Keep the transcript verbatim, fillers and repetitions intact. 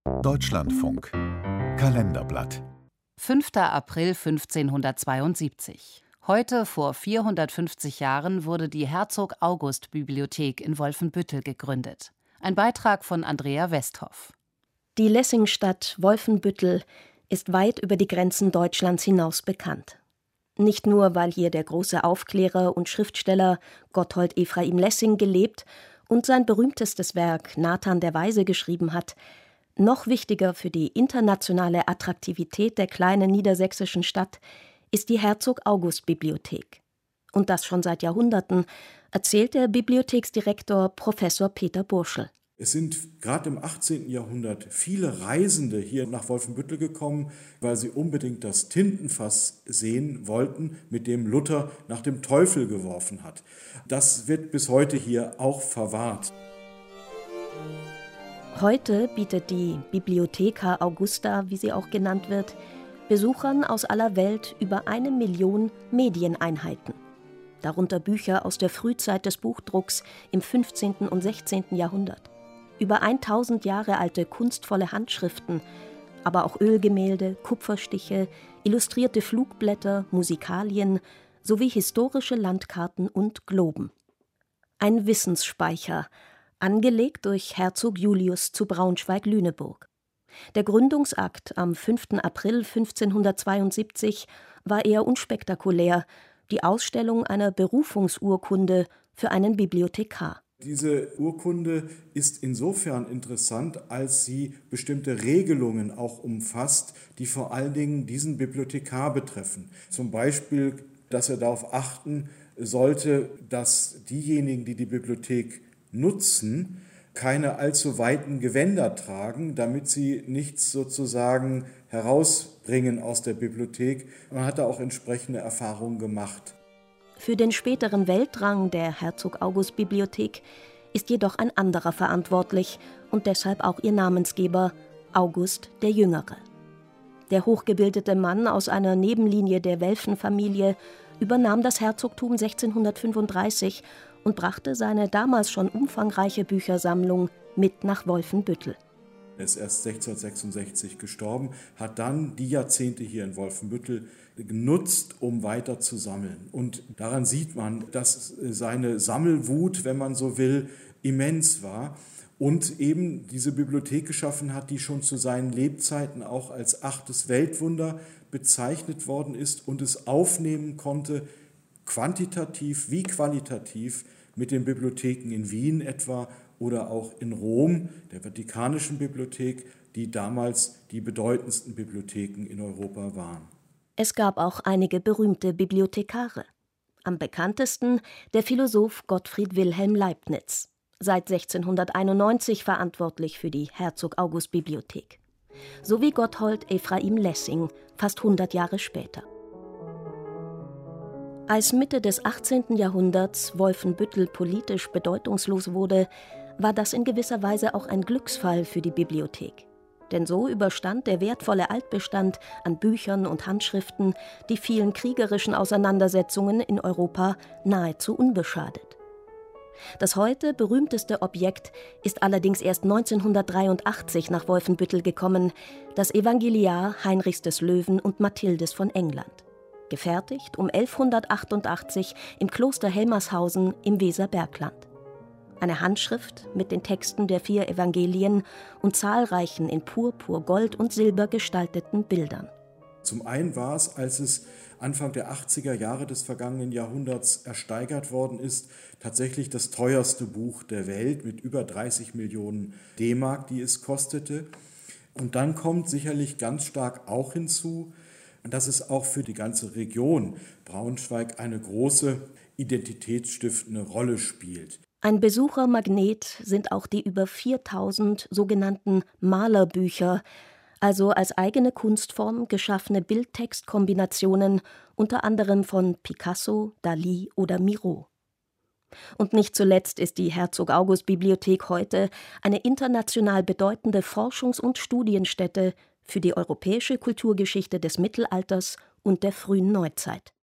Deutschlandfunk Kalenderblatt. fünfter April fünfzehnhundertzweiundsiebzig. Heute vor vierhundertfünfzig Jahren wurde die Herzog-August-Bibliothek in Wolfenbüttel gegründet. Ein Beitrag von Andrea Westhoff. Die Lessingstadt Wolfenbüttel ist weit über die Grenzen Deutschlands hinaus bekannt. Nicht nur, weil hier der große Aufklärer und Schriftsteller Gotthold Ephraim Lessing gelebt und sein berühmtestes Werk Nathan der Weise geschrieben hat. Noch wichtiger für die internationale Attraktivität der kleinen niedersächsischen Stadt ist die Herzog-August-Bibliothek. Und das schon seit Jahrhunderten, erzählt der Bibliotheksdirektor Professor Peter Burschel. Es sind gerade im achtzehnten Jahrhundert viele Reisende hier nach Wolfenbüttel gekommen, weil sie unbedingt das Tintenfass sehen wollten, mit dem Luther nach dem Teufel geworfen hat. Das wird bis heute hier auch verwahrt. Heute bietet die Bibliotheca Augusta, wie sie auch genannt wird, Besuchern aus aller Welt über eine Million Medieneinheiten. Darunter Bücher aus der Frühzeit des Buchdrucks im fünfzehnten und sechzehnten Jahrhundert. Über tausend Jahre alte kunstvolle Handschriften, aber auch Ölgemälde, Kupferstiche, illustrierte Flugblätter, Musikalien sowie historische Landkarten und Globen. Ein Wissensspeicher, angelegt durch Herzog Julius zu Braunschweig-Lüneburg. Der Gründungsakt am fünften April fünfzehnhundertzweiundsiebzig war eher unspektakulär, die Ausstellung einer Berufungsurkunde für einen Bibliothekar. Diese Urkunde ist insofern interessant, als sie bestimmte Regelungen auch umfasst, die vor allen Dingen diesen Bibliothekar betreffen. Zum Beispiel, dass er darauf achten sollte, dass diejenigen, die die Bibliothek nutzen, keine allzu weiten Gewänder tragen, damit sie nichts sozusagen herausbringen aus der Bibliothek. Man hat da auch entsprechende Erfahrungen gemacht. Für den späteren Weltrang der Herzog-August-Bibliothek ist jedoch ein anderer verantwortlich und deshalb auch ihr Namensgeber, August der Jüngere. Der hochgebildete Mann aus einer Nebenlinie der Welfen-Familie übernahm das Herzogtum sechzehnhundertfünfunddreißig und brachte seine damals schon umfangreiche Büchersammlung mit nach Wolfenbüttel. Er ist erst sechzehnhundertsechsundsechzig gestorben, hat dann die Jahrzehnte hier in Wolfenbüttel genutzt, um weiter zu sammeln. Und daran sieht man, dass seine Sammelwut, wenn man so will, immens war und eben diese Bibliothek geschaffen hat, die schon zu seinen Lebzeiten auch als achtes Weltwunder bezeichnet worden ist und es aufnehmen konnte, quantitativ wie qualitativ, mit den Bibliotheken in Wien etwa oder auch in Rom, der Vatikanischen Bibliothek, die damals die bedeutendsten Bibliotheken in Europa waren. Es gab auch einige berühmte Bibliothekare. Am bekanntesten der Philosoph Gottfried Wilhelm Leibniz, seit sechzehnhunderteinundneunzig verantwortlich für die Herzog-August-Bibliothek. Sowie Gotthold Ephraim Lessing, fast hundert Jahre später. Als Mitte des achtzehnten Jahrhunderts Wolfenbüttel politisch bedeutungslos wurde, war das in gewisser Weise auch ein Glücksfall für die Bibliothek. Denn so überstand der wertvolle Altbestand an Büchern und Handschriften die vielen kriegerischen Auseinandersetzungen in Europa nahezu unbeschadet. Das heute berühmteste Objekt ist allerdings erst neunzehnhundertdreiundachtzig nach Wolfenbüttel gekommen, das Evangeliar Heinrichs des Löwen und Mathildes von England. Gefertigt um elfhundertachtundachtzig im Kloster Helmershausen im Weserbergland. Eine Handschrift mit den Texten der vier Evangelien und zahlreichen in Purpur, Gold und Silber gestalteten Bildern. Zum einen war es, als es Anfang der achtziger Jahre des vergangenen Jahrhunderts ersteigert worden ist, tatsächlich das teuerste Buch der Welt mit über dreißig Millionen D-Mark, die es kostete. Und dann kommt sicherlich ganz stark auch hinzu, dass es auch für die ganze Region Braunschweig eine große identitätsstiftende Rolle spielt. Ein Besuchermagnet sind auch die über viertausend sogenannten Malerbücher, also als eigene Kunstform geschaffene Bildtextkombinationen, unter anderem von Picasso, Dalí oder Miro. Und nicht zuletzt ist die Herzog-August-Bibliothek heute eine international bedeutende Forschungs- und Studienstätte für die europäische Kulturgeschichte des Mittelalters und der frühen Neuzeit.